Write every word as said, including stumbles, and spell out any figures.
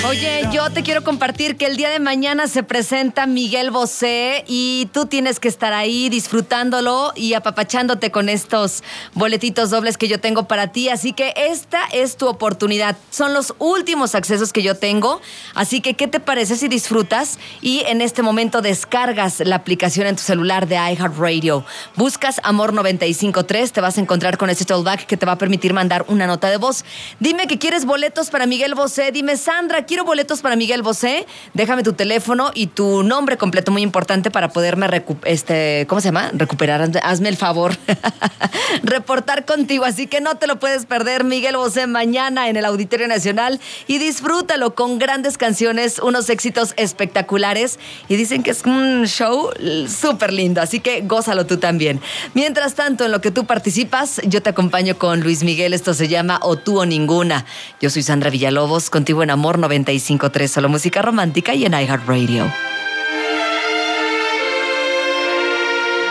Oye, yo te quiero compartir que el día de mañana se presenta Miguel Bosé y tú tienes que estar ahí disfrutándolo y apapachándote con estos boletitos dobles que yo tengo para ti. Así que esta es tu oportunidad. Son los últimos accesos que yo tengo. Así que, ¿qué te parece si disfrutas y en este momento descargas la aplicación en tu celular de iHeartRadio? Buscas Amor noventa y cinco punto tres, te vas a encontrar con este tollback que te va a permitir mandar una nota de voz. Dime que quieres boletos para Miguel Bosé. Dime, Sandra, quiero boletos para Miguel Bosé. Déjame tu teléfono y tu nombre completo, muy importante para poderme recu- este, ¿cómo se llama? Recuperar, hazme, hazme el favor. Reportar contigo, así que no te lo puedes perder. Miguel Bosé mañana en el Auditorio Nacional y disfrútalo con grandes canciones, unos éxitos espectaculares y dicen que es un show súper lindo, así que gózalo tú también. Mientras tanto, en lo que tú participas, yo te acompaño con Luis Miguel. Esto se llama O Tú o Ninguna. Yo soy Sandra Villalobos, contigo en Amor noventa y cinco punto tres, solo música romántica y en iHeartRadio.